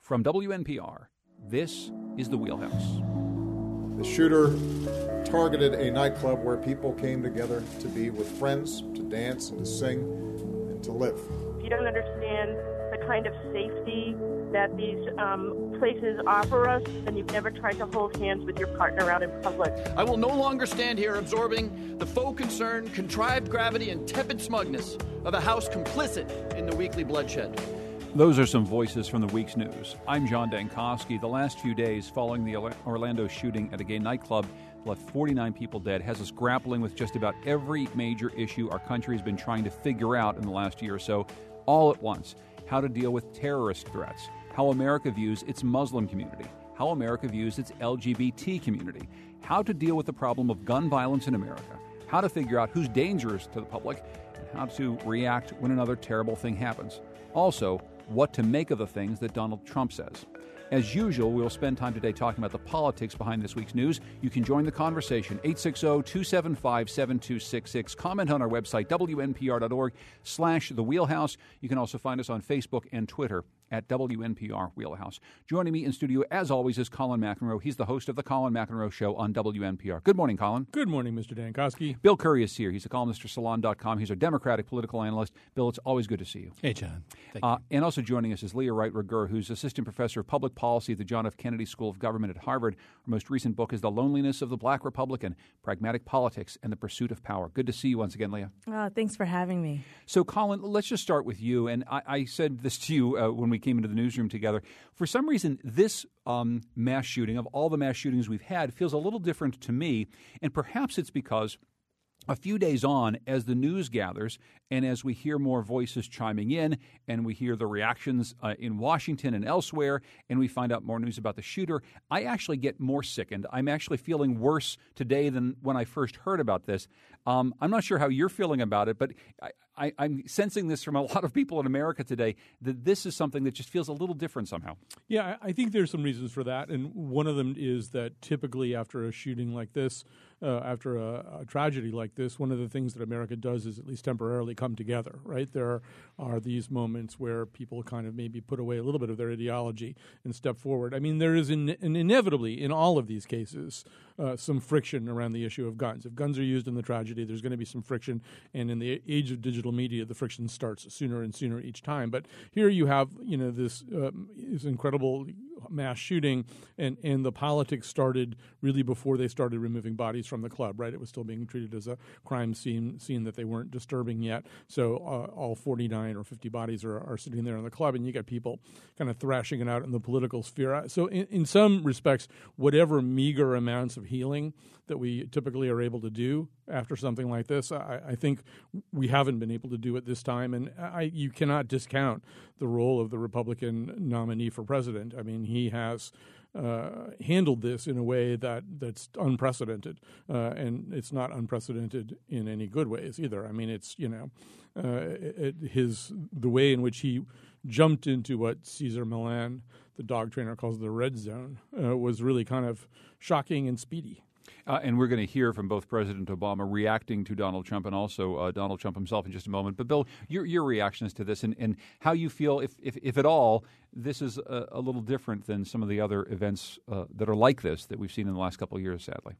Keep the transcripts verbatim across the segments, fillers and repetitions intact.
From W N P R, this is The Wheelhouse. The shooter targeted a nightclub where people came together to be with friends, to dance and to sing and to live. If you don't understand the kind of safety that these um, places offer us, then you've never tried to hold hands with your partner out in public. I will no longer stand here absorbing the faux concern, contrived gravity, and tepid smugness of a house complicit in the weekly bloodshed. Those are some voices from the week's news. I'm John Dankosky. The last few days following the Orlando shooting at a gay nightclub left forty-nine people dead has us grappling with just about every major issue our country has been trying to figure out in the last year or so, all at once. How to deal with terrorist threats, how America views its Muslim community, how America views its L G B T community, how to deal with the problem of gun violence in America, how to figure out who's dangerous to the public, and how to react when another terrible thing happens. Also, what to make of the things that Donald Trump says. As usual, we'll spend time today talking about the politics behind this week's news. You can join the conversation, eight six zero, two seven five, seven two six six. Comment on our website, W N P R dot org slash The Wheelhouse. You can also find us on Facebook and Twitter at W N P R Wheelhouse. Joining me in studio, as always, is Colin McEnroe. He's the host of The Colin McEnroe Show on W N P R. Good morning, Colin. Good morning, Mister Dankosky. Bill Curry is here. He's a columnist for Salon dot com. He's our Democratic political analyst. Bill, it's always good to see you. Hey, John. Thank uh, you. And also joining us is Leah Wright-Rigueur, who's assistant professor of public policy at the John F. Kennedy School of Government at Harvard. Her most recent book is The Loneliness of the Black Republican, Pragmatic Politics and the Pursuit of Power. Good to see you once again, Leah. Oh, thanks for having me. So, Colin, let's just start with you. And I, I said this to you uh, when we came into the newsroom together. For some reason, this um, mass shooting, of all the mass shootings we've had, feels a little different to me. And perhaps it's because a few days on, as the news gathers and as we hear more voices chiming in and we hear the reactions uh, in Washington and elsewhere and we find out more news about the shooter, I actually get more sickened. I'm actually feeling worse today than when I first heard about this. Um, I'm not sure how you're feeling about it, but I, I, I'm sensing this from a lot of people in America today, that this is something that just feels a little different somehow. Yeah, I think there's some reasons for that. And one of them is that typically after a shooting like this, uh, after a, a tragedy like this, one of the things that America does is at least temporarily come together, right? There are these moments where people kind of maybe put away a little bit of their ideology and step forward. I mean, there is in, in inevitably in all of these cases uh, some friction around the issue of guns. If guns are used in the tragedy, there's going to be some friction. And in the age of digital media, the friction starts sooner and sooner each time. But here you have, you know, this, um, this incredible mass shooting, and, and the politics started really before they started removing bodies from the club, right? It was still being treated as a crime scene, scene that they weren't disturbing yet. So uh, all forty-nine or fifty bodies are, are sitting there in the club, and you got people kind of thrashing it out in the political sphere. So in, in some respects, whatever meager amounts of healing that we typically are able to do after something like this, I, I think we haven't been able to do it this time. And I, you cannot discount the role of the Republican nominee for president. I mean, he has uh, handled this in a way that, that's unprecedented, uh, and it's not unprecedented in any good ways either. I mean, it's, you know, uh, it, his the way in which he jumped into what Cesar Millan, the dog trainer, calls the red zone, uh, was really kind of shocking and speedy. Uh, and we're going to hear from both President Obama reacting to Donald Trump and also uh, Donald Trump himself in just a moment. But, Bill, your your reactions to this and, and how you feel, if, if, if at all, this is a, a little different than some of the other events uh, that are like this that we've seen in the last couple of years, sadly.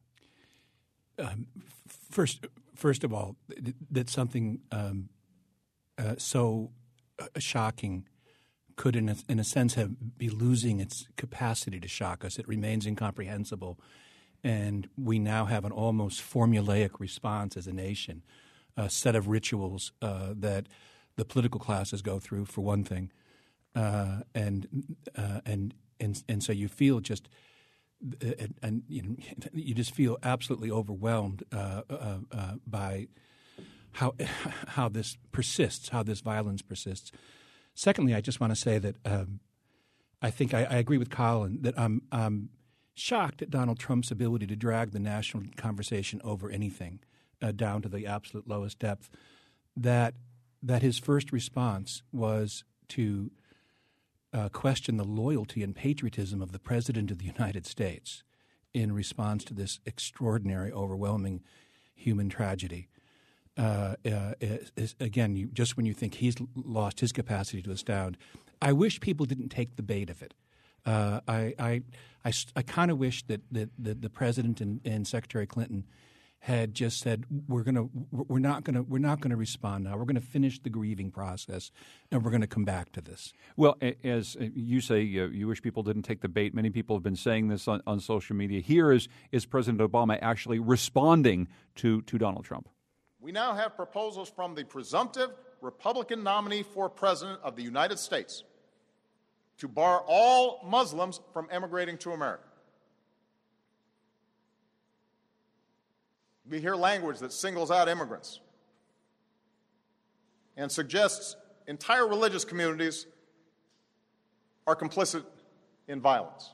Um, first, first of all, th- that something um, uh, so uh, shocking could, in a, in a sense, have be losing its capacity to shock us. It remains incomprehensible. And we now have an almost formulaic response as a nation, a set of rituals uh, that the political classes go through, for one thing, uh, and uh, and and and so you feel just and, and you know, you just feel absolutely overwhelmed uh, uh, uh, by how how this persists, how this violence persists. Secondly, I just want to say that um, I think I, I agree with Colin that I'm. Um, shocked at Donald Trump's ability to drag the national conversation over anything uh, down to the absolute lowest depth, that that his first response was to uh, question the loyalty and patriotism of the President of the United States in response to this extraordinary, overwhelming human tragedy. Uh, uh, is, is, again, you, just when you think he's lost his capacity to astound, I wish people didn't take the bait of it. Uh, I I, I, I kind of wish that, that, that the president and, and Secretary Clinton had just said we're gonna we're not gonna we're not gonna respond now. We're gonna finish the grieving process, and we're gonna come back to this. Well, as you say, uh, you wish people didn't take the bait. Many people have been saying this on, on social media. Here is is President Obama actually responding to to Donald Trump. We now have proposals from the presumptive Republican nominee for President of the United States to bar all Muslims from emigrating to America. We hear language that singles out immigrants and suggests entire religious communities are complicit in violence.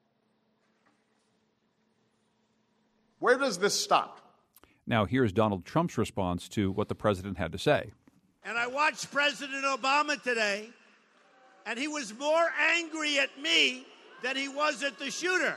Where does this stop? Now, here's Donald Trump's response to what the president had to say. And I watched President Obama today, and he was more angry at me than he was at the shooter.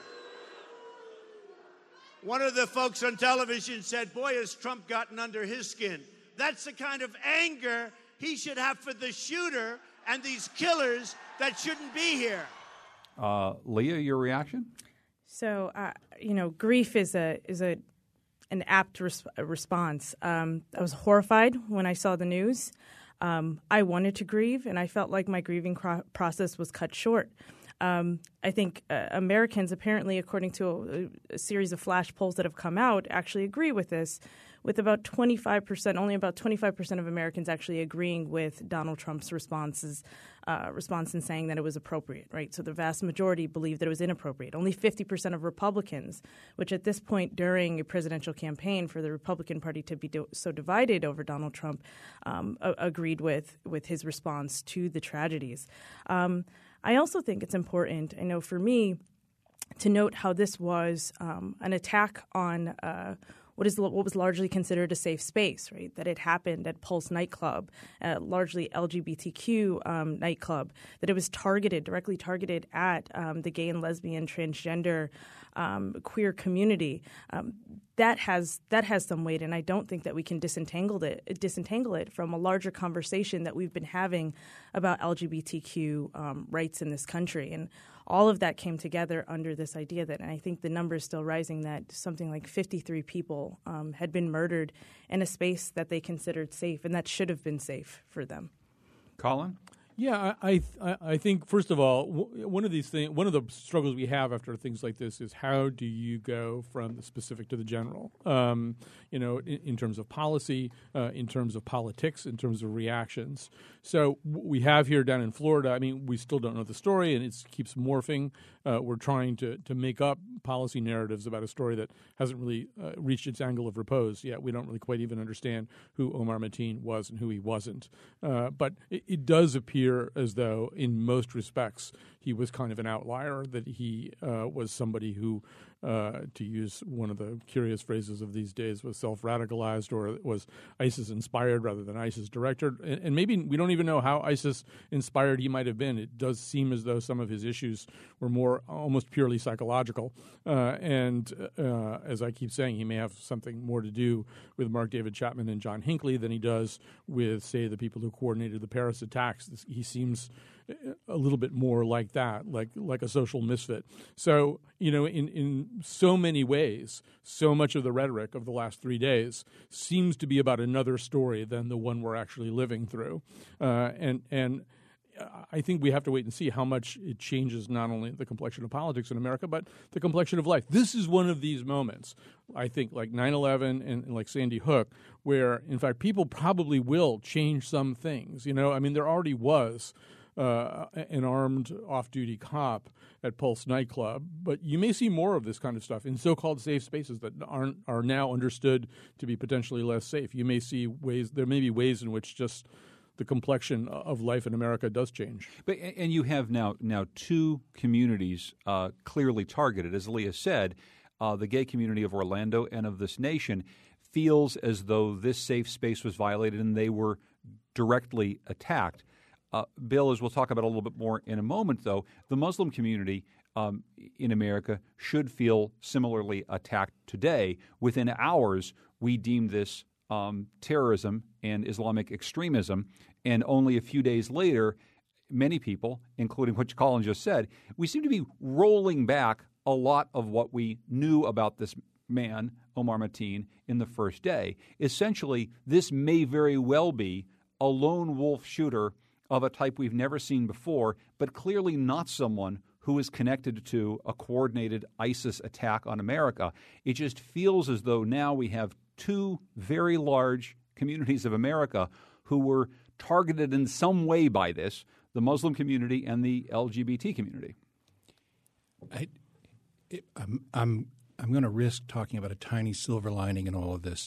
One of the folks on television said, boy, has Trump gotten under his skin. That's the kind of anger he should have for the shooter and these killers that shouldn't be here. Uh, Leah, your reaction? So, uh, you know, grief is a is a an apt res- response. Um, I was horrified when I saw the news. Um, I wanted to grieve, and I felt like my grieving cro- process was cut short. Um, I think uh, Americans, apparently, according to a, a series of flash polls that have come out, actually agree with this, with about twenty-five percent, only about twenty-five percent of Americans actually agreeing with Donald Trump's responses, uh, response and saying that it was appropriate, right? So the vast majority believe that it was inappropriate. Only fifty percent of Republicans, which at this point during a presidential campaign for the Republican Party to be do- so divided over Donald Trump, um, a- agreed with, with his response to the tragedies. Um, I also think it's important, I know for me, to note how this was um, an attack on uh, what is what was largely considered a safe space, right? That it happened at Pulse nightclub, a largely L G B T Q um, nightclub, that it was targeted, directly targeted at um, the gay and lesbian, transgender, um, queer community. Um, that has that has some weight, and I don't think that we can disentangle it disentangle it from a larger conversation that we've been having about L G B T Q um, rights in this country. And all of that came together under this idea that, and I think the number is still rising, that something like fifty-three people um, had been murdered in a space that they considered safe, and that should have been safe for them. Colin? Yeah, I I, I think first of all, w- one of these things, one of the struggles we have after things like this is how do you go from the specific to the general? Um, you know, in, in terms of policy, uh, in terms of politics, in terms of reactions. So w- we have here down in Florida. I mean, we still don't know the story, and it keeps morphing. Uh, we're trying to to make up policy narratives about a story that hasn't really uh, reached its angle of repose yet. We don't really quite even understand who Omar Mateen was and who he wasn't. Uh, but it, it does appear as though in most respects he was kind of an outlier, that he uh, was somebody who, uh, to use one of the curious phrases of these days, was self-radicalized or was ISIS-inspired rather than ISIS-directed. And, and maybe we don't even know how ISIS-inspired he might have been. It does seem as though some of his issues were more almost purely psychological. Uh, and uh, as I keep saying, he may have something more to do with Mark David Chapman and John Hinckley than he does with, say, the people who coordinated the Paris attacks. He seems a little bit more like that, like like a social misfit. So, you know, in, in so many ways, so much of the rhetoric of the last three days seems to be about another story than the one we're actually living through. Uh, and and I think we have to wait and see how much it changes not only the complexion of politics in America, but the complexion of life. This is one of these moments, I think, like nine eleven and, and like Sandy Hook, where, in fact, people probably will change some things. You know, I mean, there already was Uh, an armed off-duty cop at Pulse nightclub, but you may see more of this kind of stuff in so-called safe spaces that aren't are now understood to be potentially less safe. You may see ways there may be ways in which just the complexion of life in America does change. But and you have now now two communities uh, clearly targeted, as Leah said. Uh, the gay community of Orlando and of this nation feels as though this safe space was violated and they were directly attacked. Uh, Bill, as we'll talk about a little bit more in a moment, though, the Muslim community um, in America should feel similarly attacked today. Within hours, we deemed this um, terrorism and Islamic extremism, and only a few days later, many people, including what Colin just said, we seem to be rolling back a lot of what we knew about this man, Omar Mateen, in the first day. Essentially, this may very well be a lone wolf shooter of a type we've never seen before, but clearly not someone who is connected to a coordinated ISIS attack on America. It just feels as though now we have two very large communities of America who were targeted in some way by this, the Muslim community and the L G B T community. I, it, I'm I'm I'm going to risk talking about a tiny silver lining in all of this,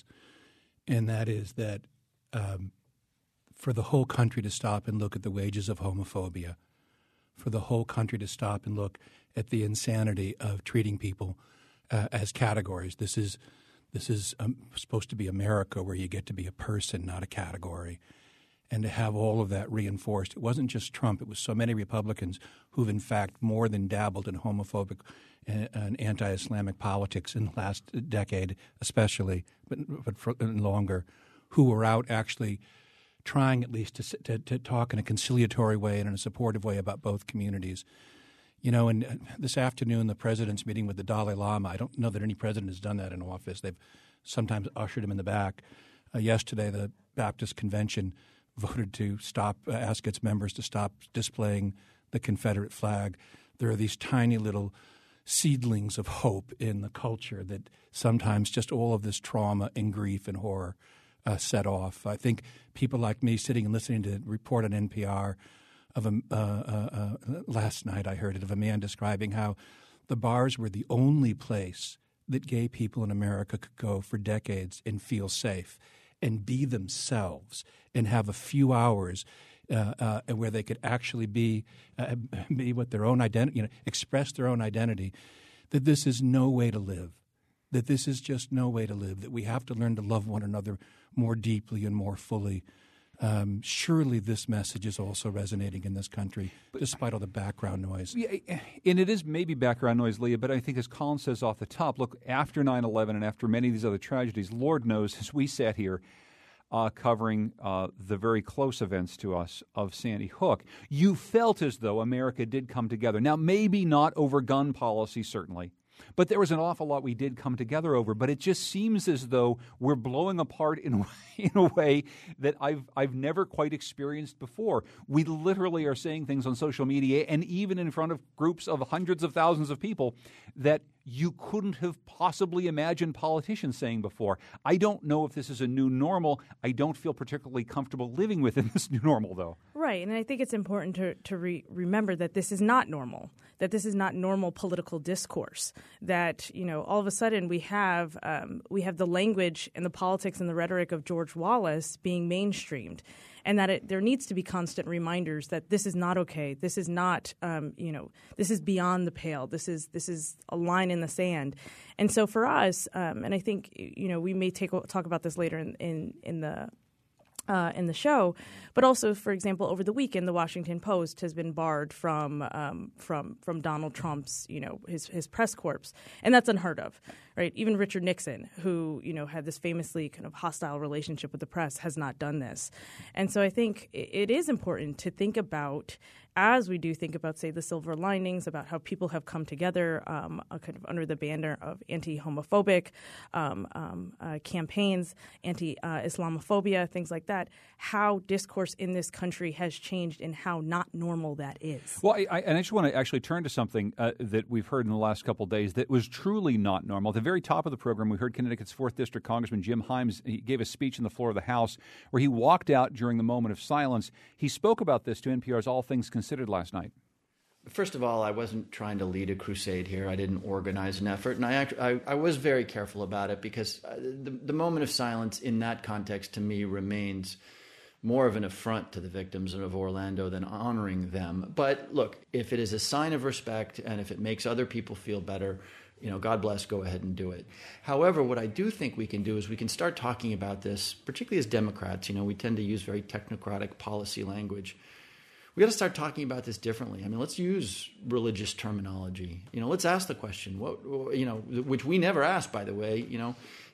and that is that um, for the whole country to stop and look at the wages of homophobia, for the whole country to stop and look at the insanity of treating people uh, as categories. This is this is um, supposed to be America, where you get to be a person, not a category. And to have all of that reinforced. It wasn't just Trump. It was so many Republicans who've, in fact, more than dabbled in homophobic and, and anti-Islamic politics in the last decade especially, but, but for longer, who were out actually trying at least to, to, to talk in a conciliatory way and in a supportive way about both communities. You know, and this afternoon, the president's meeting with the Dalai Lama. I don't know that any president has done that in office. They've sometimes ushered him in the back. Uh, yesterday, the Baptist Convention voted to stop, uh, ask its members to stop displaying the Confederate flag. There are these tiny little seedlings of hope in the culture that sometimes just all of this trauma and grief and horror uh, set off. I think people like me sitting and listening to a report on N P R of a, uh, uh, uh, last night I heard it, of a man describing how the bars were the only place that gay people in America could go for decades and feel safe and be themselves and have a few hours uh, uh, where they could actually be uh, be what their own identity, you know, express their own identity, that this is no way to live, that this is just no way to live, that we have to learn to love one another more deeply and more fully. Um, surely this message is also resonating in this country, but, despite all the background noise. Yeah, and it is maybe background noise, Leah, but I think as Colin says off the top, look, after nine eleven and after many of these other tragedies, Lord knows, as we sat here uh, covering uh, the very close events to us of Sandy Hook, you felt as though America did come together. Now, maybe not over gun policy, certainly, but there was an awful lot we did come together over. But it just seems as though we're blowing apart in a, in a way that I've I've never quite experienced before. We literally are saying things on social media and even in front of groups of hundreds of thousands of people that you couldn't have possibly imagined politicians saying before. I don't know if this is a new normal. I don't feel particularly comfortable living within this new normal, though. Right, and I think it's important to, to re- remember that this is not normal, that this is not normal political discourse, that, you know, all of a sudden we have um, we have the language and the politics and the rhetoric of George Wallace being mainstreamed, and that it, there needs to be constant reminders that this is not okay, this is not, um, you know, this is beyond the pale, this is this is a line in the sand. And so for us, um, and I think, you know, we may take talk about this later in, in, in the Uh, in the show, but also, for example, over the weekend, the Washington Post has been barred from um, from from Donald Trump's, you know, his his press corps, and that's unheard of, right? Even Richard Nixon, who, you know, had this famously kind of hostile relationship with the press, has not done this, and so I think it is important to think about, as we do think about, say, the silver linings, about how people have come together um, uh, kind of under the banner of anti-homophobic um, um, uh, campaigns, anti-Islamophobia, things like that, how discourse in this country has changed and how not normal that is. Well, I, I, and I just want to actually turn to something uh, that we've heard in the last couple of days that was truly not normal. At the very top of the program, we heard Connecticut's fourth District Congressman Jim Himes. He gave a speech on the floor of the House where he walked out during the moment of silence. He spoke about this to N P R's All Things Considered last night. First of all, I wasn't trying to lead a crusade here. I didn't organize an effort, and I act, I, I was very careful about it because the, the moment of silence in that context to me remains more of an affront to the victims of Orlando than honoring them. But look, if it is a sign of respect and if it makes other people feel better, you know, God bless, go ahead and do it. However, what I do think we can do is we can start talking about this, particularly as Democrats. You know, we tend to use very technocratic policy language. We got to start talking about this differently. I mean, let's use religious terminology. You know, let's ask the question, what, you know, which we never asked, by the way, you know,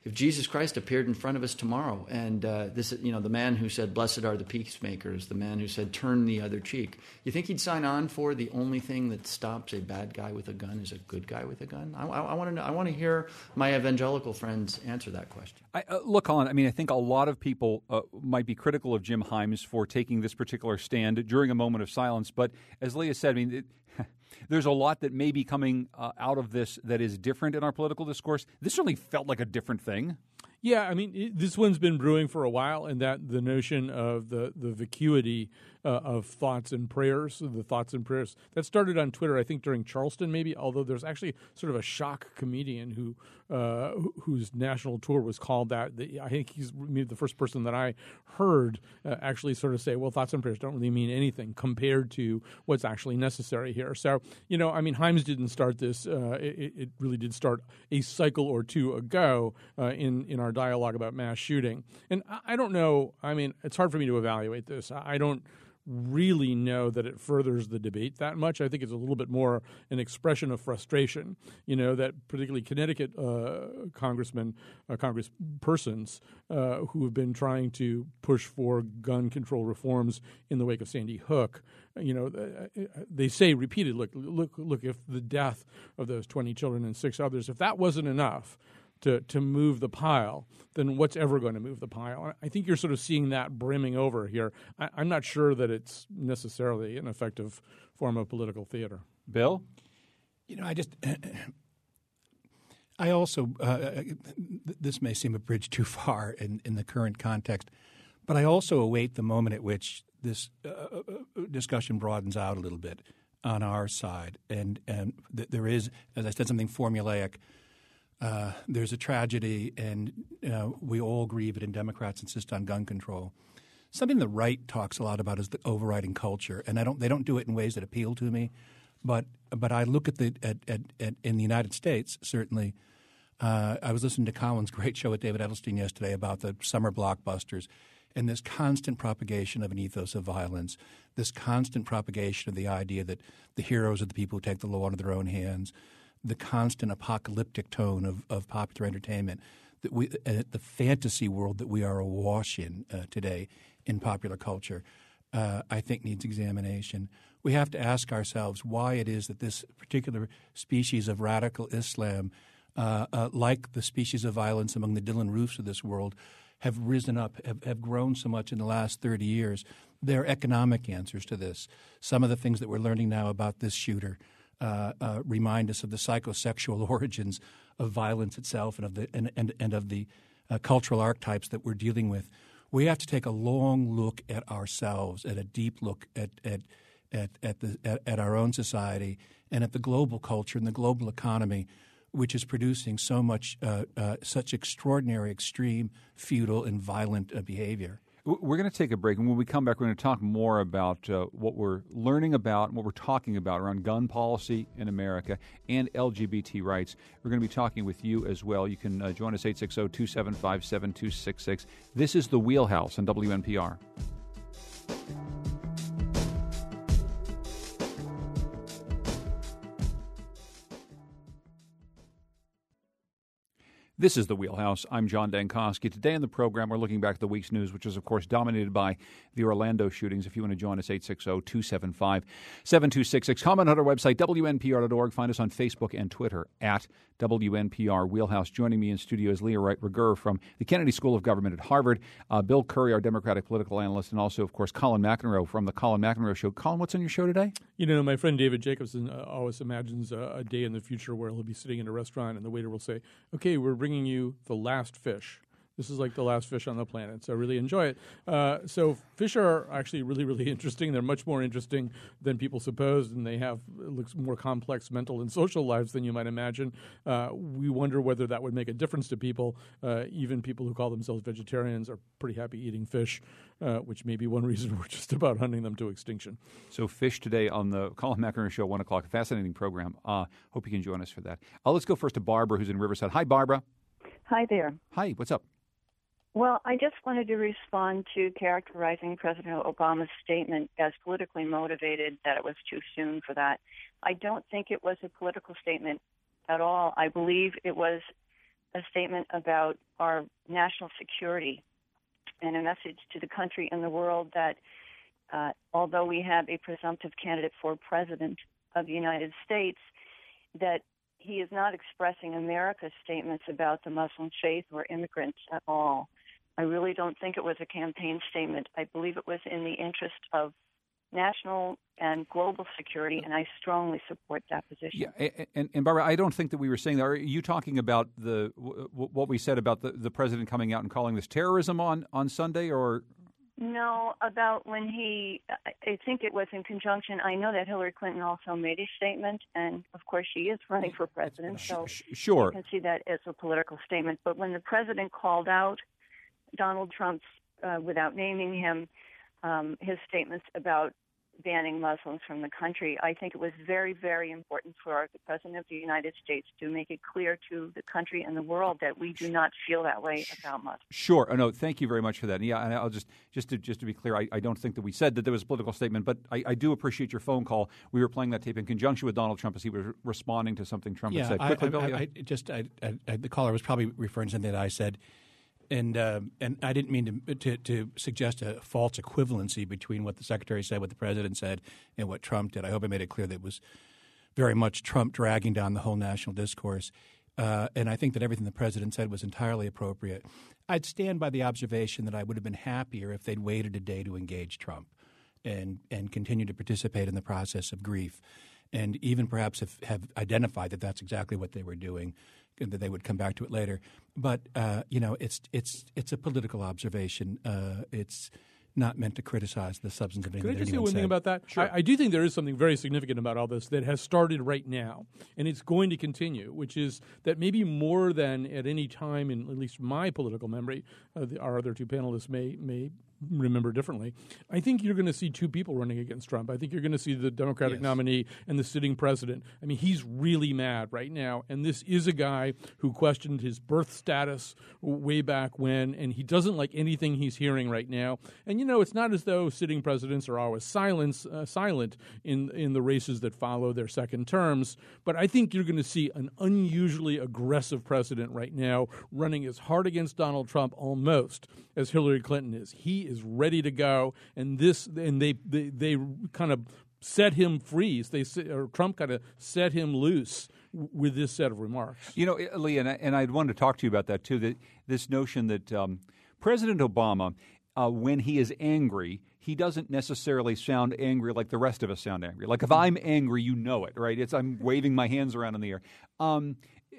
if Jesus Christ appeared in front of us tomorrow, and uh, this, you know, the man who said, "Blessed are the peacemakers," the man who said, "Turn the other cheek," you think he'd sign on for the only thing that stops a bad guy with a gun is a good guy with a gun? I, I, I want to know. I want to hear my evangelical friends answer that question. I, uh, look, Colin, I mean, I think a lot of people uh, might be critical of Jim Himes for taking this particular stand during a moment of silence. But as Leah said, I mean, it, there's a lot that may be coming uh, out of this that is different in our political discourse. This certainly felt like a different thing. Yeah, I mean, it, this one's been brewing for a while, and that the notion of the, the vacuity uh, of thoughts and prayers, the thoughts and prayers, that started on Twitter, I think, during Charleston, maybe, although there's actually sort of a shock comedian who uh, whose national tour was called that. The, I think he's maybe the first person that I heard uh, actually sort of say, well, thoughts and prayers don't really mean anything compared to what's actually necessary here. So, you know, I mean, Himes didn't start this. Uh, it, it really did start a cycle or two ago uh, in, in our dialogue about mass shooting. And I don't know, I mean, it's hard for me to evaluate this. I don't really know that it furthers the debate that much. I think it's a little bit more an expression of frustration, you know, that particularly Connecticut uh, congressmen, uh, congresspersons uh, who have been trying to push for gun control reforms in the wake of Sandy Hook, you know, they say repeatedly, look, look, look, if the death of those twenty children and six others, if that wasn't enough to, to move the pile, then what's ever going to move the pile? I think you're sort of seeing that brimming over here. I, I'm not sure that it's necessarily an effective form of political theater. Bill? You know, I just – I also uh, – this may seem a bridge too far in, in the current context, but I also await the moment at which this uh, discussion broadens out a little bit on our side. And, and th- there is, as I said, something formulaic. Uh, there's a tragedy, and uh, we all grieve it, and Democrats insist on gun control. Something the right talks a lot about is the overriding culture, and I don't. They don't do it in ways that appeal to me, but but I look at the at, at, at in the United States certainly. Uh, I was listening to Colin's great show with David Edelstein yesterday about the summer blockbusters, and this constant propagation of an ethos of violence, this constant propagation of the idea that the heroes are the people who take the law into their own hands. The constant apocalyptic tone of, of popular entertainment, that we, uh, the fantasy world that we are awash in uh, today in popular culture, uh, I think needs examination. We have to ask ourselves why it is that this particular species of radical Islam, uh, uh, like the species of violence among the Dylan Roofs of this world, have risen up, have, have grown so much in the last thirty years. There are economic answers to this. Some of the things that we're learning now about this shooter Uh, uh, remind us of the psychosexual origins of violence itself and of the and and, and of the uh, cultural archetypes that we're dealing with. We have to take a long look at ourselves, at a deep look at at at at, the, at, at our own society and at the global culture and the global economy, which is producing so much uh, uh, such extraordinary, extreme, futile, and violent uh, behavior. We're going to take a break, and when we come back, we're going to talk more about uh, what we're learning about and what we're talking about around gun policy in America and L G B T rights. We're going to be talking with you as well. You can uh, join us eight six zero, two seven five, seven two six six. This is The Wheelhouse on W N P R. This is The Wheelhouse. I'm John Dankosky. Today on the program, we're looking back at the week's news, which is, of course, dominated by the Orlando shootings. If you want to join us, eight six zero, two seven five, seven two six six. Comment on our website, W N P R dot org. Find us on Facebook and Twitter, at W N P R Wheelhouse. Joining me in studio is Leah Wright Rigueur from the Kennedy School of Government at Harvard, uh, Bill Curry, our Democratic political analyst, and also, of course, Colin McEnroe from the Colin McEnroe Show. Colin, what's on your show today? You know, my friend David Jacobson uh, always imagines uh, a day in the future where he'll be sitting in a restaurant and the waiter will say, okay, we're bringing you the last fish. This is like the last fish on the planet, so really enjoy it. Uh, so fish are actually really, really interesting. They're much more interesting than people suppose, and they have it looks more complex mental and social lives than you might imagine. Uh, we wonder whether that would make a difference to people. Uh, even people who call themselves vegetarians are pretty happy eating fish, uh, which may be one reason we're just about hunting them to extinction. So fish today on the Colin McEnroe Show, one o'clock. A fascinating program. Uh, hope you can join us for that. Uh, let's go first to Barbara, who's in Riverside. Hi, Barbara. Hi there. Hi, what's up? Well, I just wanted to respond to characterizing President Obama's statement as politically motivated, that it was too soon for that. I don't think it was a political statement at all. I believe it was a statement about our national security and a message to the country and the world that uh, although we have a presumptive candidate for president of the United States, that he is not expressing America's statements about the Muslim faith or immigrants at all. I really don't think it was a campaign statement. I believe it was in the interest of national and global security, and I strongly support that position. Yeah, and, and Barbara, I don't think that we were saying that. Are you talking about the what we said about the, the president coming out and calling this terrorism on, on Sunday, or? No, about when he, I think it was in conjunction. I know that Hillary Clinton also made a statement, and of course she is running for president, so sure. you can see that as a political statement. But when the president called out Donald Trump's, uh, without naming him, um, his statements about banning Muslims from the country, I think it was very, very important for the President of the United States to make it clear to the country and the world that we do not feel that way about Muslims. Sure. Oh, no, thank you very much for that. Yeah, and I'll just just to just to be clear, I, I don't think that we said that there was a political statement, but I, I do appreciate your phone call. We were playing that tape in conjunction with Donald Trump as he was responding to something Trump yeah, had said. Quickly, I, Bill, I, yeah. I just I, I, the caller was probably referring to something that I said. And uh, and I didn't mean to, to to suggest a false equivalency between what the Secretary said, what the President said, and what Trump did. I hope I made it clear that it was very much Trump dragging down the whole national discourse. Uh, and I think that everything the President said was entirely appropriate. I'd stand by the observation that I would have been happier if they'd waited a day to engage Trump and, and continue to participate in the process of grief, and even perhaps have, have identified that that's exactly what they were doing, and that they would come back to it later. But uh, you know, it's it's it's a political observation. Uh, it's not meant to criticize the substance of anything. Could I just say anyone one said. thing about that? Sure. I, I do think there is something very significant about all this that has started right now, and it's going to continue, which is that maybe more than at any time in at least my political memory, uh, the, our other two panelists may may remember differently. I think you're going to see two people running against Trump. I think you're going to see the Democratic Yes. nominee and the sitting president. I mean, he's really mad right now, and this is a guy who questioned his birth status way back when, and he doesn't like anything he's hearing right now. And, you know, it's not as though sitting presidents are always silence, uh, silent in, in the races that follow their second terms, but I think you're going to see an unusually aggressive president right now running as hard against Donald Trump almost as Hillary Clinton is. He is ready to go, and this and they they, they kind of set him free. They or Trump kind of set him loose w- with this set of remarks. You know, Lee, and, I, and I'd wanted to talk to you about that too. That this notion that um, President Obama, uh, when he is angry, he doesn't necessarily sound angry like the rest of us sound angry. Like if I'm angry, you know it, right? It's I'm waving my hands around in the air. Um,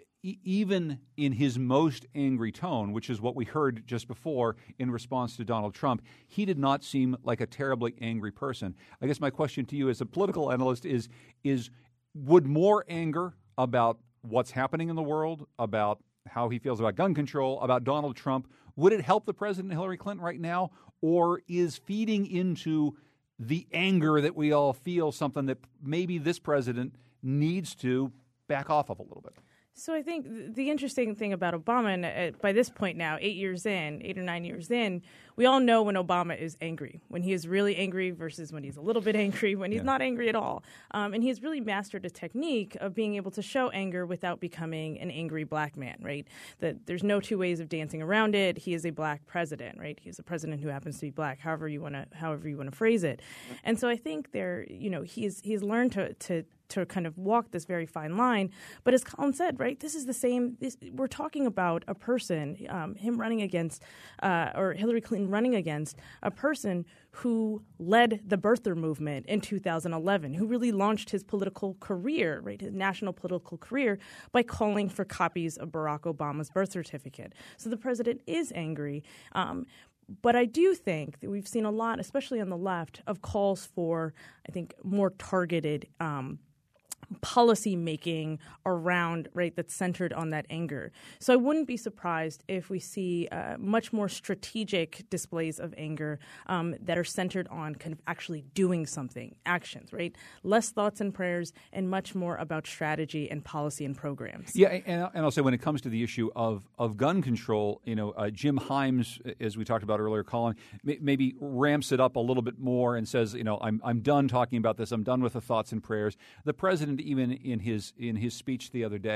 Even in his most angry tone, which is what we heard just before in response to Donald Trump, he did not seem like a terribly angry person. I guess my question to you as a political analyst is, is would more anger about what's happening in the world, about how he feels about gun control, about Donald Trump, would it help the president, Hillary Clinton, right now? Or is feeding into the anger that we all feel something that maybe this president needs to back off of a little bit? So I think the interesting thing about Obama, and uh, by this point now, eight years in, eight or nine years in, we all know when Obama is angry, when he is really angry versus when he's a little bit angry, when he's yeah. not angry at all. Um, and he's really mastered a technique of being able to show anger without becoming an angry black man, right? That there's no two ways of dancing around it. He is a black president, right? He's a president who happens to be black, however you want to, however you want to phrase it. And so I think there, you know, he's he's learned to to. to kind of walk this very fine line. But as Colin said, right, this is the same, this, we're talking about a person, um, him running against, uh, or Hillary Clinton running against a person who led the birther movement in two thousand eleven, who really launched his political career, right, his national political career by calling for copies of Barack Obama's birth certificate. So the president is angry. Um, But I do think that we've seen a lot, especially on the left, of calls for, I think, more targeted um, policy making around, right, that's centered on that anger. So I wouldn't be surprised if we see uh, much more strategic displays of anger um, that are centered on kind of actually doing something, actions, right? Less thoughts and prayers and much more about strategy and policy and programs. Yeah, and, and I'll say when it comes to the issue of, of gun control, you know, uh, Jim Himes, as we talked about earlier, Colin, may, maybe ramps it up a little bit more and says, you know, I'm I'm done talking about this. I'm done with the thoughts and prayers. The president, even in his in his speech the other day,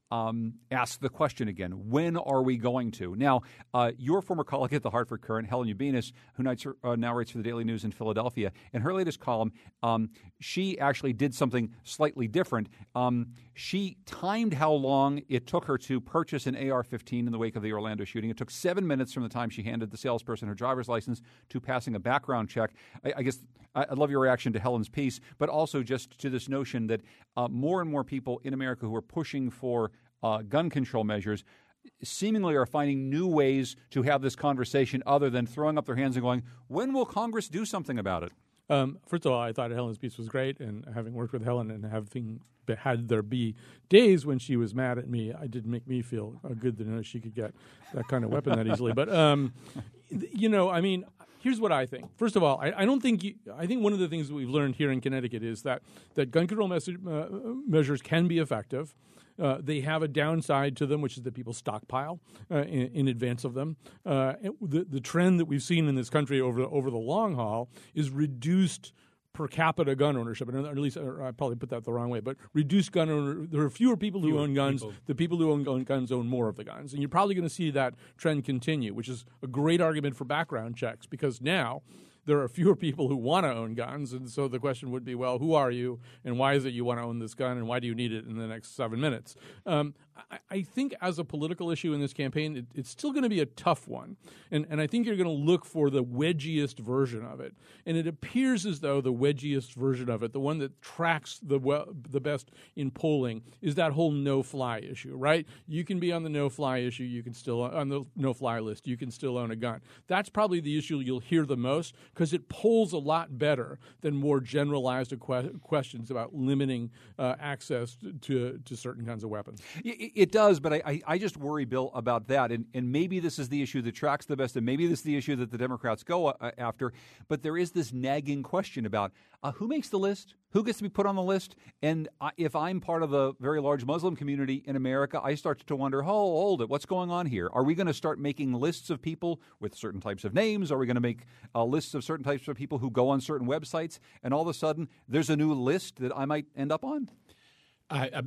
um, ask the question again, when are we going to? Now, uh, your former colleague at the Hartford Courant, Helen Ubinas, who nights, uh, now writes for the Daily News in Philadelphia, in her latest column, um, she actually did something slightly different. Um, she timed how long it took her to purchase an A R fifteen in the wake of the Orlando shooting. It took seven minutes from the time she handed the salesperson her driver's license to passing a background check. I, I guess I, I love your reaction to Helen's piece, but also just to this notion that uh, more and more people in America who are pushing for uh, gun control measures seemingly are finding new ways to have this conversation other than throwing up their hands and going, when will Congress do something about it? Um, first of all, I thought Helen's piece was great, and having worked with Helen and having had there be days when she was mad at me, it did make me feel uh, good to know she could get that kind of weapon that easily. But, um, you know, I mean, here's what I think. First of all, I, I don't think you, I think one of the things that we've learned here in Connecticut is that, that gun control message, uh, measures can be effective. Uh, they have a downside to them, which is that people stockpile uh, in, in advance of them. Uh, the, the trend that we've seen in this country over over the long haul is reduced per capita gun ownership, and at least or I probably put that the wrong way, but reduced gun owner. There are fewer people who fewer own guns. People. The people who own guns own more of the guns, and you're probably going to see that trend continue, which is a great argument for background checks because now there are fewer people who want to own guns, and so the question would be, well, who are you, and why is it you want to own this gun, and why do you need it in the next seven minutes? Um, I, I think as a political issue in this campaign, it, it's still going to be a tough one, and, and I think you're going to look for the wedgiest version of it, and it appears as though the wedgiest version of it, the one that tracks the well, the best in polling, is that whole no-fly issue, right? You can be on the no-fly issue, you can still on the no-fly list, you can still own a gun. That's probably the issue you'll hear the most, because it polls a lot better than more generalized que- questions about limiting uh, access to, to certain kinds of weapons. It, it does, but I, I just worry, Bill, about that. And, and maybe this is the issue that tracks the best, and maybe this is the issue that the Democrats go uh, after. But there is this nagging question about uh, who makes the list, who gets to be put on the list. And uh, if I'm part of a very large Muslim community in America, I start to wonder, oh, hold it, what's going on here? Are we going to start making lists of people with certain types of names? Are we going to make uh, lists of certain types of people who go on certain websites, and all of a sudden there's a new list that I might end up on? I, I,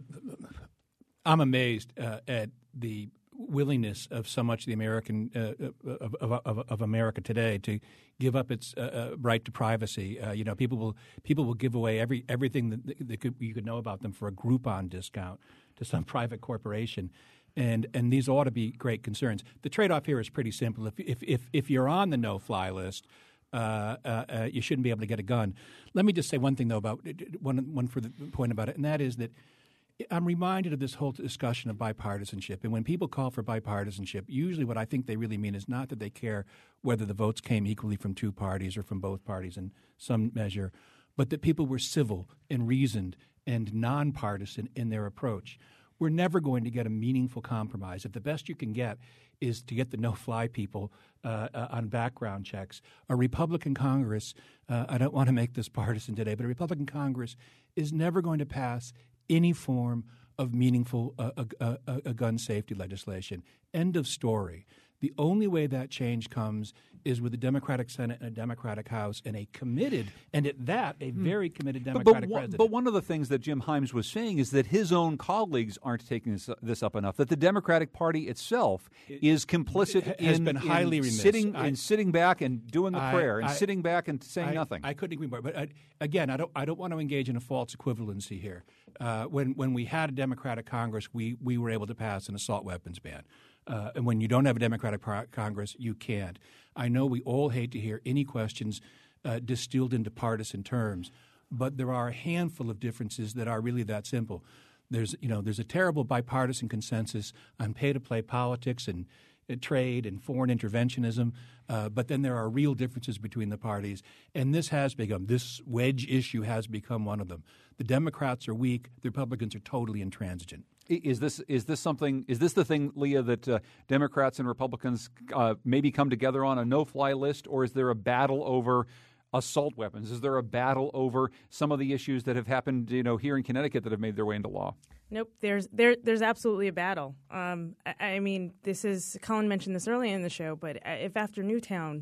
I'm amazed uh, at the willingness of so much of the American uh, of, of, of, of America today to give up its uh, uh, right to privacy. Uh, you know, people will people will give away every everything that, that could, you could know about them for a Groupon discount to some private corporation. And and these ought to be great concerns. The trade-off here is pretty simple. If if if, if you're on the no-fly list, Uh, uh, uh, you shouldn't be able to get a gun. Let me just say one thing, though, about one one for the point about it, and that is that I'm reminded of this whole discussion of bipartisanship. And when people call for bipartisanship, usually what I think they really mean is not that they care whether the votes came equally from two parties or from both parties in some measure, but that people were civil and reasoned and nonpartisan in their approach. We're never going to get a meaningful compromise. If the best you can get is to get the no-fly people uh, uh, on background checks, a Republican Congress, uh, I don't want to make this partisan today, but a Republican Congress is never going to pass any form of meaningful uh, uh, uh, uh, gun safety legislation. End of story. The only way that change comes is with a Democratic Senate and a Democratic House and a committed, and at that, a very committed Democratic but, but, president. But one of the things that Jim Himes was saying is that his own colleagues aren't taking this, this up enough, that the Democratic Party itself it, is complicit it has in, been highly in, remiss. sitting, I, in sitting back and doing the I, prayer and I, sitting back and saying I, nothing. I couldn't agree more. But I, again, I don't, I don't want to engage in a false equivalency here. Uh, when, when we had a Democratic Congress, we, we were able to pass an assault weapons ban. Uh, and when you don't have a Democratic pro- Congress, you can't. I know we all hate to hear any questions uh, distilled into partisan terms, but there are a handful of differences that are really that simple. There's, you know, there's a terrible bipartisan consensus on pay-to-play politics and uh, trade and foreign interventionism, uh, but then there are real differences between the parties, and this has become, this wedge issue has become one of them. The Democrats are weak. The Republicans are totally intransigent. Is this is this something? Is this the thing, Leah, that uh, Democrats and Republicans uh, maybe come together on a no-fly list, or is there a battle over assault weapons? Is there a battle over some of the issues that have happened, you know, here in Connecticut that have made their way into law? Nope. There's there there's absolutely a battle. Um, I, I mean, this is Colin mentioned this earlier in the show, but if after Newtown,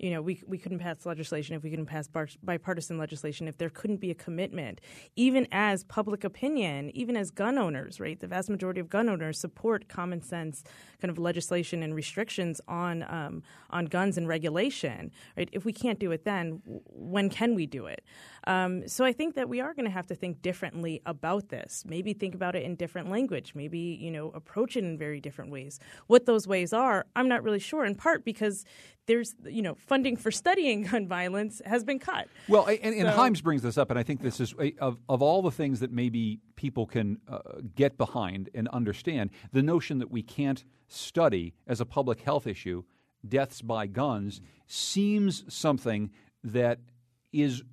you know, we we couldn't pass legislation if we couldn't pass bar- bipartisan legislation, if there couldn't be a commitment, even as public opinion, even as gun owners, right? The vast majority of gun owners support common sense kind of legislation and restrictions on um, on guns and regulation, right? If we can't do it then, when can we do it? Um, so I think that we are going to have to think differently about this. Maybe think about it in different language. Maybe, you know, approach it in very different ways. What those ways are, I'm not really sure, in part because there's, you know, funding for studying gun violence has been cut. Well, and, and so, Himes brings this up, and I think this is, of, of all the things that maybe people can uh, get behind and understand, the notion that we can't study as a public health issue deaths by guns seems something that is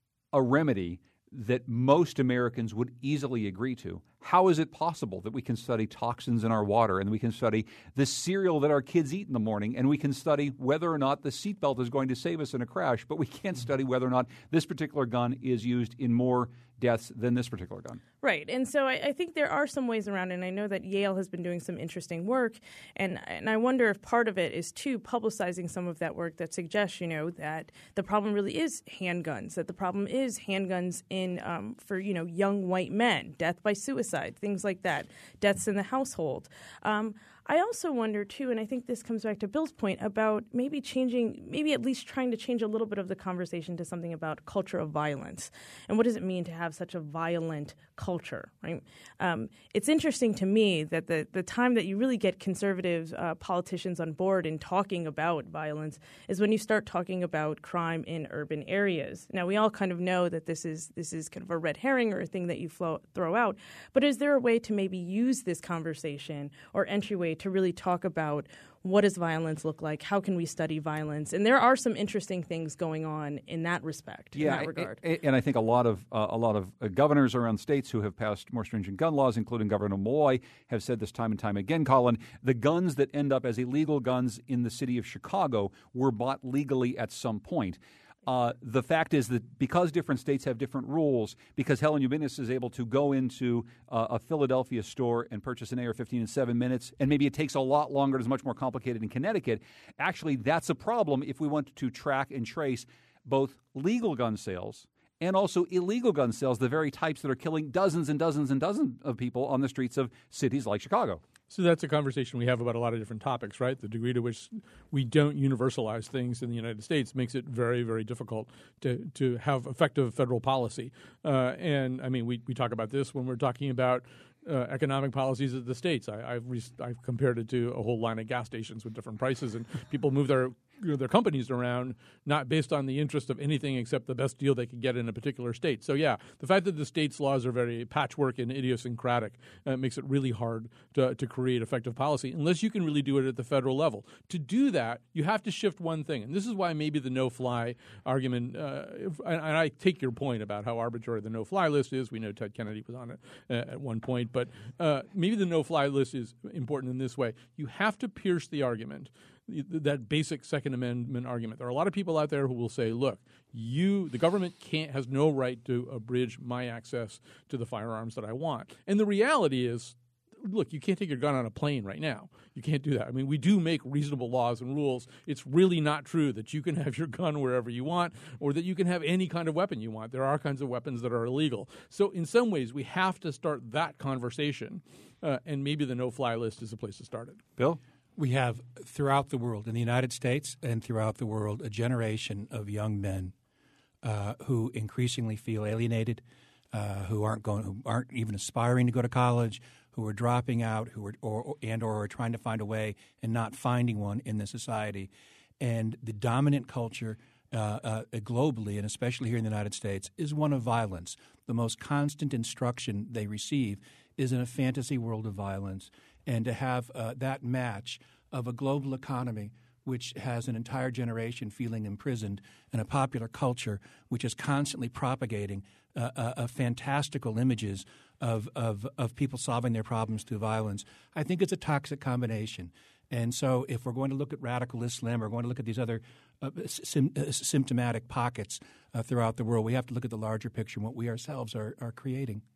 a remedy that most Americans would easily agree to. How is it possible that we can study toxins in our water and we can study the cereal that our kids eat in the morning and we can study whether or not the seatbelt is going to save us in a crash, but we can't study whether or not this particular gun is used in more deaths than this particular gun? Right. And so I, I think there are some ways around it. And I know that Yale has been doing some interesting work. And, and I wonder if part of it is, too, publicizing some of that work that suggests, you know, that the problem really is handguns, that the problem is handguns in um, for, you know, young white men, death by suicide, things like that, deaths in the household. Um, I also wonder, too, and I think this comes back to Bill's point about maybe changing, maybe at least trying to change a little bit of the conversation to something about culture of violence. And what does it mean to have such a violent culture, right? Um, it's interesting to me that the, the time that you really get conservative uh, politicians on board in talking about violence is when you start talking about crime in urban areas. Now, we all kind of know that this is this is kind of a red herring or a thing that you flow, throw out, but is there a way to maybe use this conversation or entryway to really talk about what does violence look like? How can we study violence? And there are some interesting things going on in that respect, yeah, in that regard. And, and I think a lot of uh, a lot of uh, governors around states who have passed more stringent gun laws, including Governor Malloy, have said this time and time again, Colin, the guns that end up as illegal guns in the city of Chicago were bought legally at some point. Uh, the fact is that because different states have different rules, because Helen Ubinis is able to go into uh, a Philadelphia store and purchase an A R fifteen in seven minutes, and maybe it takes a lot longer, it's much more complicated in Connecticut, actually that's a problem if we want to track and trace both legal gun sales and also illegal gun sales, the very types that are killing dozens and dozens and dozens of people on the streets of cities like Chicago. So that's a conversation we have about a lot of different topics, right? The degree to which we don't universalize things in the United States makes it very, very difficult to, to have effective federal policy. Uh, and, I mean, we, we talk about this when we're talking about uh, economic policies of the states. I, I've, re- I've compared it to a whole line of gas stations with different prices, and people move their you know, their companies around not based on the interest of anything except the best deal they could get in a particular state. So, yeah, the fact that the state's laws are very patchwork and idiosyncratic uh, makes it really hard to, to create effective policy unless you can really do it at the federal level. To do that, you have to shift one thing, and this is why maybe the no-fly argument, uh, if, and, and I take your point about how arbitrary the no-fly list is. We know Ted Kennedy was on it uh, at one point, but uh, maybe the no-fly list is important in this way. You have to pierce the argument, that basic Second Amendment argument. There are a lot of people out there who will say, look, you, the government can't, has no right to abridge my access to the firearms that I want. And the reality is, look, you can't take your gun on a plane right now. You can't do that. I mean, we do make reasonable laws and rules. It's really not true that you can have your gun wherever you want or that you can have any kind of weapon you want. There are kinds of weapons that are illegal. So in some ways, we have to start that conversation, uh, and maybe the no-fly list is a place to start it. Bill? We have throughout the world, in the United States and throughout the world, a generation of young men uh, who increasingly feel alienated, uh, who aren't going, who aren't even aspiring to go to college, who are dropping out, who are or and or are trying to find a way and not finding one in the society, and the dominant culture uh, uh, globally and especially here in the United States is one of violence. The most constant instruction they receive is in a fantasy world of violence. And to have uh, that match of a global economy which has an entire generation feeling imprisoned and a popular culture which is constantly propagating uh, uh, uh, fantastical images of, of, of people solving their problems through violence, I think it's a toxic combination. And so if we're going to look at radical Islam or we're going to look at these other uh, sim- uh, symptomatic pockets uh, throughout the world, we have to look at the larger picture and what we ourselves are, are creating.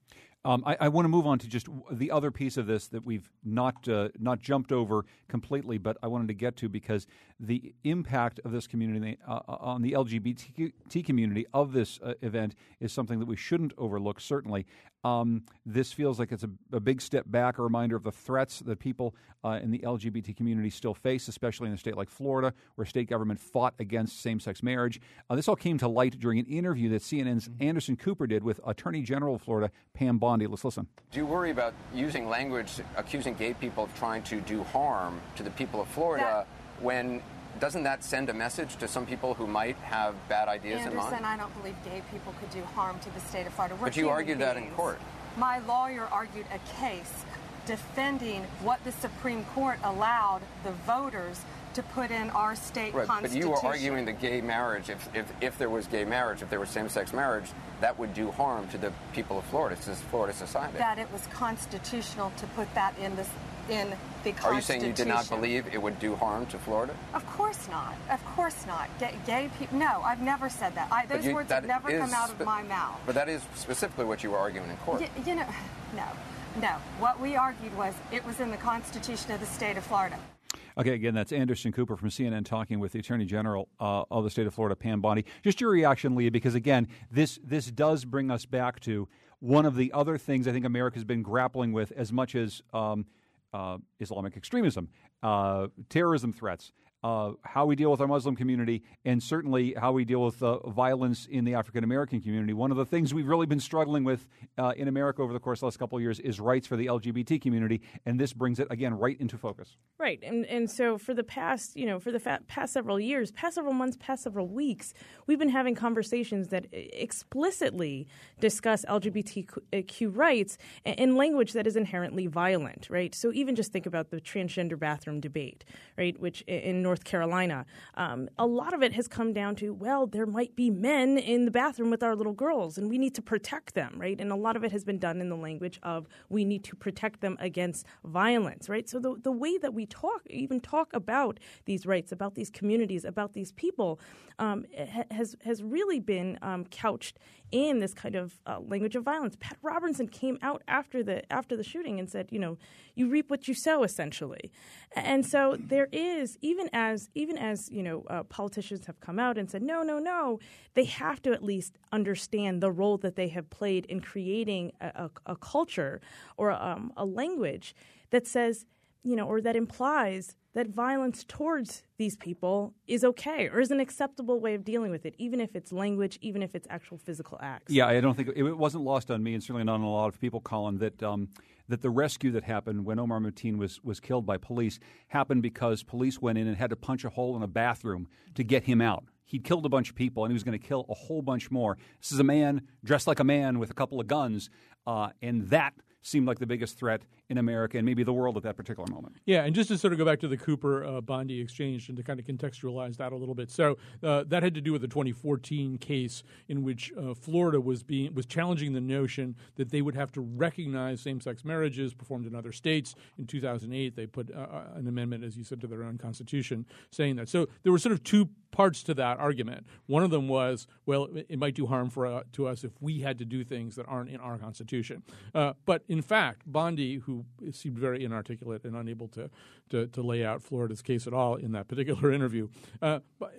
Um, I, I want to move on to just the other piece of this that we've not uh, not jumped over completely, but I wanted to get to because the impact of this community uh, on the L G B T community of this uh, event is something that we shouldn't overlook, certainly. Um, this feels like it's a, a big step back, a reminder of the threats that people uh, in the L G B T community still face, especially in a state like Florida, where state government fought against same-sex marriage. Uh, this all came to light during an interview that C N N's Anderson Cooper did with Attorney General of Florida, Pam Bondi. Let's listen. Do you worry about using language accusing gay people of trying to do harm to the people of Florida that, when doesn't that send a message to some people who might have bad ideas Anderson, in mind? I don't believe gay people could do harm to the state of Florida. We're but you argued beings. that in court. My lawyer argued a case defending what the Supreme Court allowed the voters to put in our state right, constitution. But you were arguing that gay marriage, if, if, if there was gay marriage, if there was same-sex marriage, that would do harm to the people of Florida, to Florida society. That it was constitutional to put that in, this, in the Constitution. Are you saying you did not believe it would do harm to Florida? Of course not. Of course not. Gay, gay people, no, I've never said that. I, those you, words that have never come out of spe- my mouth. But that is specifically what you were arguing in court. Y- you know, no, no. What we argued was it was in the Constitution of the state of Florida. Okay, again, that's Anderson Cooper from C N N talking with the Attorney General uh, of the state of Florida, Pam Bondi. Just your reaction, Leah, because, again, this this does bring us back to one of the other things I think America's been grappling with as much as um, uh, Islamic extremism, uh, terrorism threats, uh, how we deal with our Muslim community, and certainly how we deal with uh, violence in the African-American community. One of the things we've really been struggling with uh, in America over the course of the last couple of years is rights for the L G B T community, and this brings it, again, right into focus. Right, and and so for the past, you know, for the fa- past several years, past several months, past several weeks, we've been having conversations that explicitly discuss L G B T Q rights in language that is inherently violent, right? So even just think about the transgender bathroom debate, right, which in North Carolina, um, a lot of it has come down to, well, there might be men in the bathroom with our little girls, and we need to protect them, right? And a lot of it has been done in the language of we need to protect them against violence, right? So the the way that we talk, even talk about these rights, about these communities, about these people, um, ha- has has really been um, couched in this kind of uh, language of violence. Pat Robertson came out after the after the shooting and said, you know, you reap what you sow, essentially. And so there is, even as even as you know, uh, politicians have come out and said, no, no, no, they have to at least understand the role that they have played in creating a, a, a culture or um, a language that says, you know, or that implies that violence towards these people is okay or is an acceptable way of dealing with it, even if it's language, even if it's actual physical acts. Yeah, I don't think it, it wasn't lost on me, and certainly not on a lot of people, Colin, that um, that the rescue that happened when Omar Mateen was was killed by police happened because police went in and had to punch a hole in a bathroom to get him out. He'd killed a bunch of people, and he was going to kill a whole bunch more. This is a man dressed like a man with a couple of guns, uh, and that seemed like the biggest threat in America and maybe the world at that particular moment. Yeah, and just to sort of go back to the Cooper uh, Bondi exchange and to kind of contextualize that a little bit. So uh, that had to do with the twenty fourteen case in which uh, Florida was being was challenging the notion that they would have to recognize same-sex marriages performed in other states. In two thousand eight, they put uh, an amendment, as you said, to their own constitution saying that. So there were sort of two parts to that argument. One of them was, well, it might do harm for uh, to us if we had to do things that aren't in our constitution. Uh, but in fact, Bondi, who seemed very inarticulate and unable to, to, to lay out Florida's case at all in that particular interview, uh,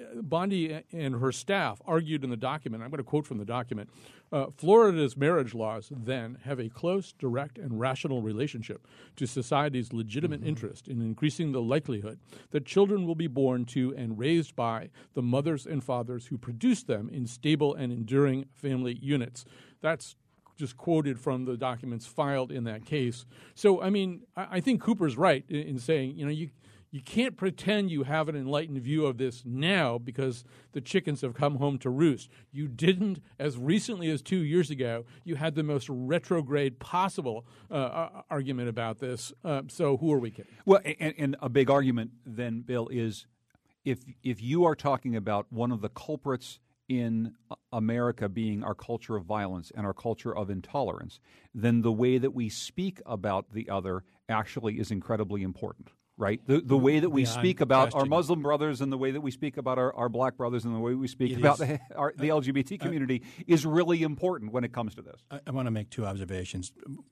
Bondi and her staff argued in the document, I'm going to quote from the document, uh, Florida's marriage laws then have a close, direct, and rational relationship to society's legitimate mm-hmm. interest in increasing the likelihood that children will be born to and raised by the mothers and fathers who produce them in stable and enduring family units. That's just quoted from the documents filed in that case. So, I mean, I, I think Cooper's right in, in saying, you know, you you can't pretend you have an enlightened view of this now because the chickens have come home to roost. You didn't as recently as two years ago. You had the most retrograde possible uh, argument about this. Uh, so who are we kidding? Well, and, and a big argument then, Bill, is if if you are talking about one of the culprits in America being our culture of violence and our culture of intolerance, then the way that we speak about the other actually is incredibly important. right? The the way that we Beyond speak about question. our Muslim brothers and the way that we speak about our, our black brothers and the way we speak It about is- the, our, the L G B T community is really important when it comes to this. I, I want to make two observations.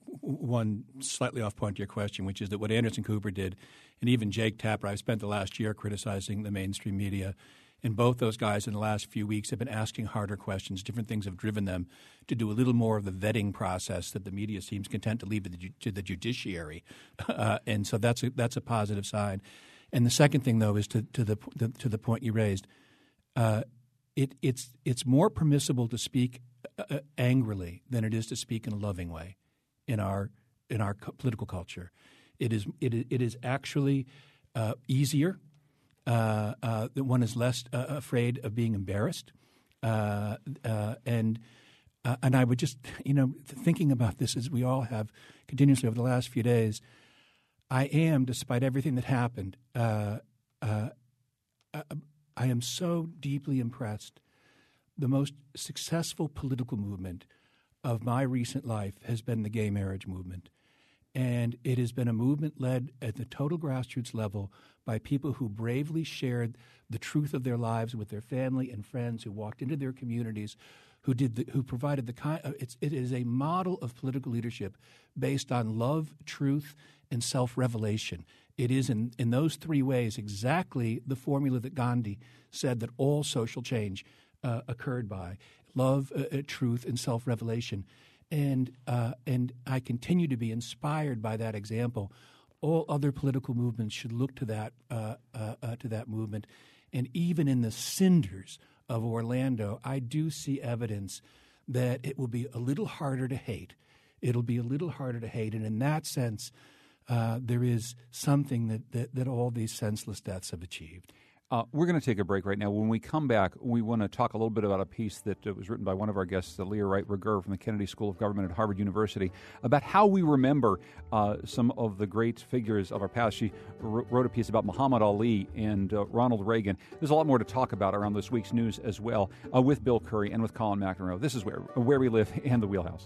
One slightly off point to your question, which is that what Anderson Cooper did, and even Jake Tapper, I've spent the last year criticizing the mainstream media, and both those guys in the last few weeks have been asking harder questions. Different things have driven them to do a little more of the vetting process that the media seems content to leave to the, ju- to the judiciary, uh, and so that's a, that's a positive sign. And the second thing, though, is to, to the, the to the point you raised. Uh, it it's it's more permissible to speak uh, angrily than it is to speak in a loving way in our in our co- political culture. It is it is, it is actually uh, easier. Uh, uh, that one is less uh, afraid of being embarrassed, uh, uh, and uh, and I would just you know thinking about this as we all have continuously over the last few days. I am, despite everything that happened, uh, uh, I, I am so deeply impressed. The most successful political movement of my recent life has been the gay marriage movement. And it has been a movement led at the total grassroots level by people who bravely shared the truth of their lives with their family and friends, who walked into their communities, who did the, who provided the kind. Uh, it's, it is a model of political leadership based on love, truth, and self-revelation. It is in, in those three ways exactly the formula that Gandhi said that all social change uh, occurred by: love, uh, uh, truth, and self-revelation. And uh, and I continue to be inspired by that example. All other political movements should look to that uh, uh, uh, to that movement. And even in the cinders of Orlando, I do see evidence that it will be a little harder to hate. It'll be a little harder to hate, and in that sense, uh, there is something that, that that all these senseless deaths have achieved. Uh, we're going to take a break right now. When we come back, we want to talk a little bit about a piece that uh, was written by one of our guests, uh, Leah Wright Rigueur from the Kennedy School of Government at Harvard University, about how we remember uh, some of the great figures of our past. She r- wrote a piece about Muhammad Ali and uh, Ronald Reagan. There's a lot more to talk about around this week's news as well, uh, with Bill Curry and with Colin McEnroe. This is where, where we live and the Wheelhouse.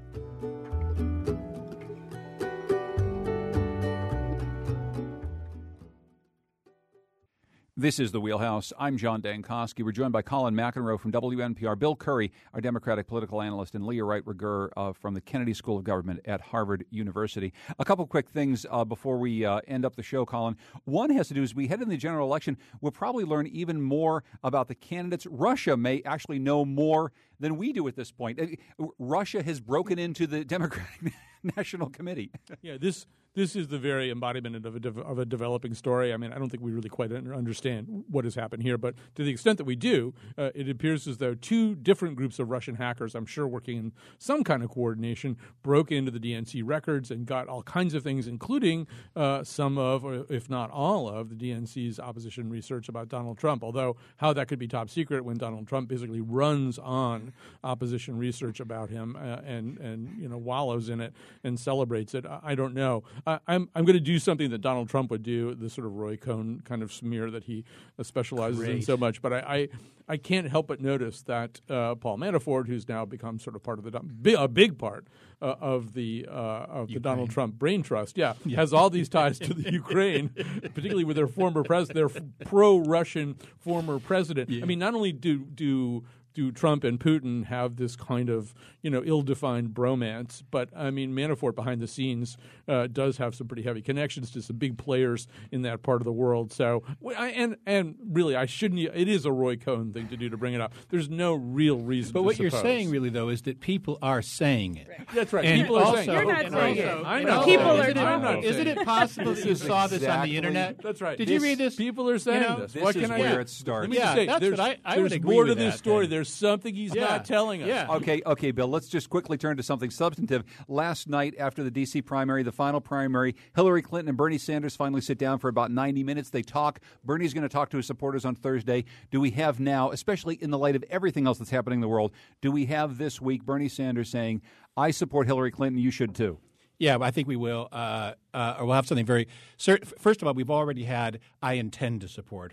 This is The Wheelhouse. I'm John Dankosky. We're joined by Colin McEnroe from W N P R, Bill Curry, our Democratic political analyst, and Leah Wright Rigueur uh, from the Kennedy School of Government at Harvard University. A couple quick things uh, before we uh, end up the show, Colin. One has to do as we head into the general election, we'll probably learn even more about the candidates. Russia may actually know more than we do at this point. Uh, Russia has broken into the Democratic National Committee. Yeah, this this is the very embodiment of a, de- of a developing story. I mean, I don't think we really quite understand what has happened here, but to the extent that we do, uh, it appears as though two different groups of Russian hackers, I'm sure working in some kind of coordination, broke into the D N C records and got all kinds of things, including uh, some of, or if not all of, the D N C's opposition research about Donald Trump, although how that could be top secret when Donald Trump basically runs on opposition research about him uh, and, and you know wallows in it and celebrates it, I, I don't know. I, I'm I'm going to do something that Donald Trump would do, the sort of Roy Cohn kind of smear that he uh, specializes Great. in so much. But I, I, I can't help but notice that uh, Paul Manafort, who's now become sort of part of the bi- a big part uh, of the uh, of the Donald Trump brain trust, yeah, yeah, has all these ties to the Ukraine, particularly with their former president, their f- pro-Russian former president. Yeah. I mean, not only do do do Trump and Putin have this kind of, you know, ill-defined bromance, but, I mean, Manafort behind the scenes uh, does have some pretty heavy connections to some big players in that part of the world. So, and and really, I shouldn't, it is a Roy Cohn thing to do to bring it up. There's no real reason but to what suppose. you're saying, really, though, is that people are saying it. Right. That's right. And people are also, saying it. You're not and saying also, it. I know. People isn't are it, I'm not Isn't it possible that you saw this on exactly- the internet? That's right. Did This- you read this? People are saying You know, this. This What is can I where do? it starts. Let me Yeah, just say, that's there's, what I- I there's would agree more to with this that, story. then. There's something he's Yeah. not telling us. Yeah. Okay, okay, Bill, let's just quickly turn to something substantive. Last night, after the D C primary, the final primary, Hillary Clinton and Bernie Sanders finally sit down for about ninety minutes. They talk. Bernie's going to talk to his supporters on Thursday. Do we have now, especially in the light of everything else that's happening in the world, do we have this week Bernie Sanders saying, I support Hillary Clinton, you should too? Yeah, I think we will. Uh, uh, or we'll have something very – first of all, we've already had I intend to support her,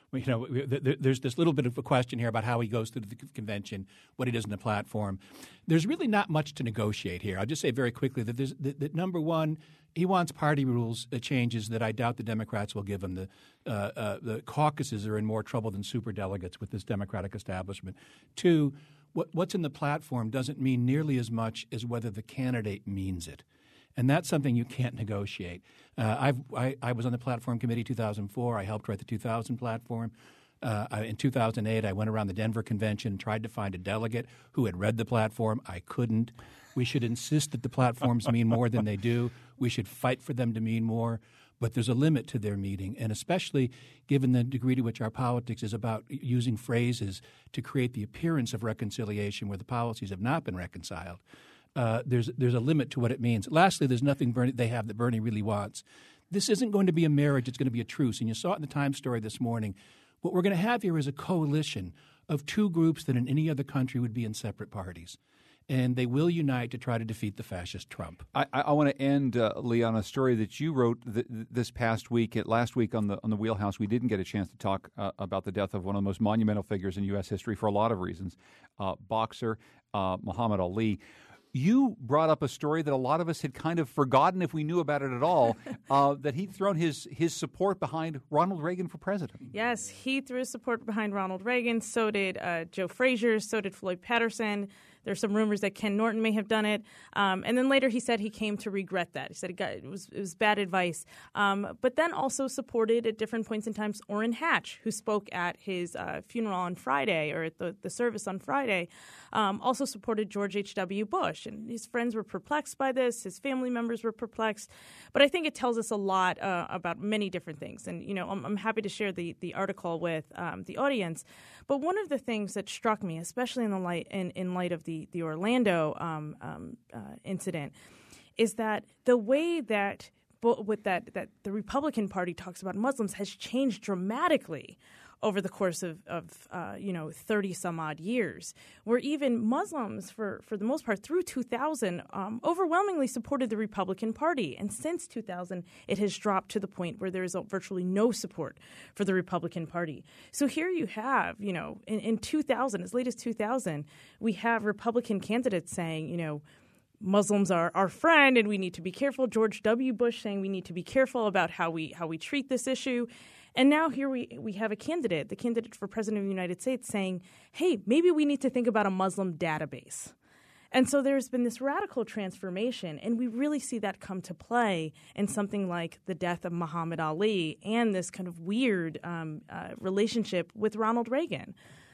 You know, there's this little bit of a question here about how he goes through the convention, what he does in the platform. There's really not much to negotiate here. I'll just say very quickly that, there's, that, that number one, he wants party rules uh, changes that I doubt the Democrats will give him. The uh, uh, the caucuses are in more trouble than superdelegates with this Democratic establishment. Two, what, what's in the platform doesn't mean nearly as much as whether the candidate means it. And that's something you can't negotiate. Uh, I've, I, I was on the platform committee in two thousand four. I helped write the two thousand platform. Uh, I, in two thousand eight, I went around the Denver convention and tried to find a delegate who had read the platform. I couldn't. We should insist that the platforms mean more than they do. We should fight for them to mean more. But there's a limit to their meaning, and especially given the degree to which our politics is about using phrases to create the appearance of reconciliation where the policies have not been reconciled. Uh, there's there's a limit to what it means. Lastly, there's nothing Bernie, they have that Bernie really wants. This isn't going to be a marriage. It's going to be a truce. And you saw it in the Times story this morning. What we're going to have here is a coalition of two groups that in any other country would be in separate parties. And they will unite to try to defeat the fascist Trump. I, I want to end, uh, Lee, on a story that you wrote th- this past week. At, last week on the on the Wheelhouse, we didn't get a chance to talk uh, about the death of one of the most monumental figures in U S history for a lot of reasons, uh, boxer uh, Muhammad Ali. You brought up a story that a lot of us had kind of forgotten, if we knew about it at all, uh, that he'd thrown his, his support behind Ronald Reagan for president. Yes, he threw his support behind Ronald Reagan. So did uh, Joe Frazier. So did Floyd Patterson. There's some rumors that Ken Norton may have done it. Um, and then later he said he came to regret that. He said it, got, it, was, it was bad advice. Um, but then also supported at different points in time Orrin Hatch, who spoke at his uh, funeral on Friday or at the, the service on Friday, um, also supported George H W. Bush. And his friends were perplexed by this. His family members were perplexed. But I think it tells us a lot uh, about many different things. And, you know, I'm, I'm happy to share the, the article with um, the audience. But one of the things that struck me, especially in the light in, in light of the The, the Orlando um, um, uh, incident, is that the way that with that that the Republican Party talks about Muslims has changed dramatically over the course of, of uh, you know thirty some odd years, where even Muslims, for, for the most part, through two thousand, um, overwhelmingly supported the Republican Party, and since two thousand, it has dropped to the point where there is virtually no support for the Republican Party. So here you have, you know, in, in two thousand, as late as two thousand, we have Republican candidates saying, you know, Muslims are our friend and we need to be careful. George W. Bush saying we need to be careful about how we how we treat this issue. And now here we, we have a candidate, the candidate for president of the United States, saying, hey, maybe we need to think about a Muslim database. And so there's been this radical transformation, and we really see that come to play in something like the death of Muhammad Ali and this kind of weird um, uh, relationship with Ronald Reagan.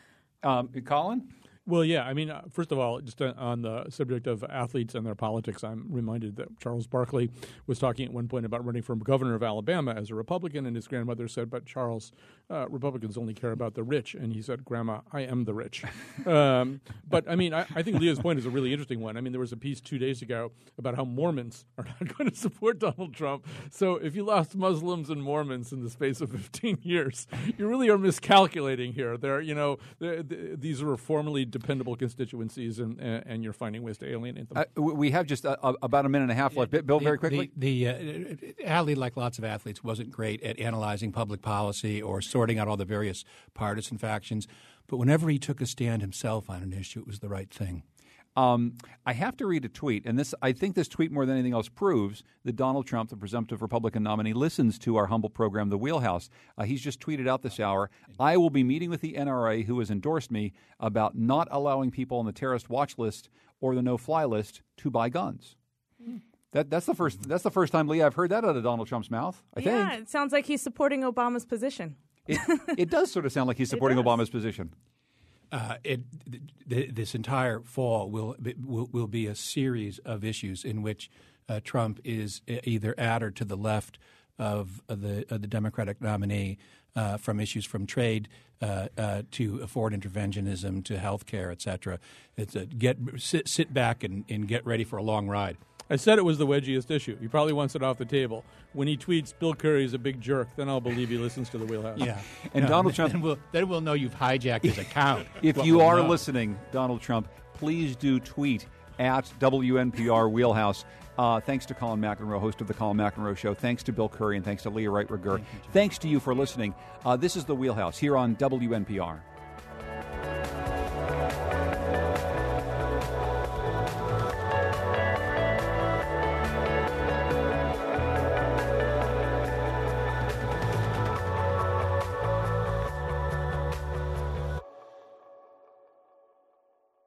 Um, Colin? Well, yeah. I mean, uh, first of all, just uh, on the subject of athletes and their politics, I'm reminded that Charles Barkley was talking at one point about running for governor of Alabama as a Republican, and his grandmother said, but Charles, uh, Republicans only care about the rich. And he said, Grandma, I am the rich. um, but, I mean, I, I think Leah's point is a really interesting one. I mean, there was a piece two days ago about how Mormons are not going to support Donald Trump. So if you lost Muslims and Mormons in the space of fifteen years, you really are miscalculating here. They're, you know, they're, they're, these were formerly dependable constituencies, and, and you're finding ways to alienate them. Uh, we have just a, a, about a minute and a half left. Bill, the, very quickly. The, the uh, Ali, like lots of athletes, wasn't great at analyzing public policy or sorting out all the various partisan factions. But whenever he took a stand himself on an issue, it was the right thing. Um, I have to read a tweet, and this I think this tweet more than anything else proves that Donald Trump, the presumptive Republican nominee, listens to our humble program, The Wheelhouse. Uh, he's just tweeted out this hour, I will be meeting with the N R A, who has endorsed me, about not allowing people on the terrorist watch list or the no-fly list to buy guns. Mm. That, that's the first. That's the first time, Lee, I've heard that out of Donald Trump's mouth, I think. Yeah, it sounds like he's supporting Obama's position. It, it does sort of sound like he's supporting Obama's position. Uh, it, th- this entire fall will, will will be a series of issues in which uh, Trump is either at or to the left of, of the of the Democratic nominee, uh, from issues from trade uh, uh, to foreign interventionism to health care, et cetera. It's a get sit sit back and, and get ready for a long ride. I said it was the wedgiest issue. He probably wants it off the table. When he tweets, Bill Curry's a big jerk, then I'll believe he listens to the Wheelhouse. Yeah. And no, Donald Trump... Then we'll, then we'll know you've hijacked his account. If you we'll are know. listening, Donald Trump, please do tweet at W N P R Wheelhouse. Uh, thanks to Colin McEnroe, host of the Colin McEnroe Show. Thanks to Bill Curry, and thanks to Leah Wright Rigueur. Thank thanks to you for listening. Uh, this is The Wheelhouse here on W N P R.